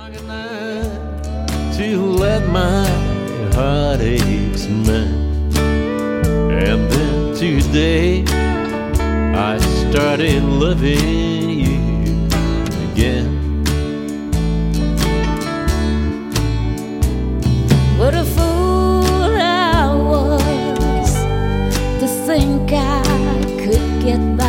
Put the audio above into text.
To let my heartaches mend. And then today I started loving you again. What a fool I was to think I could get by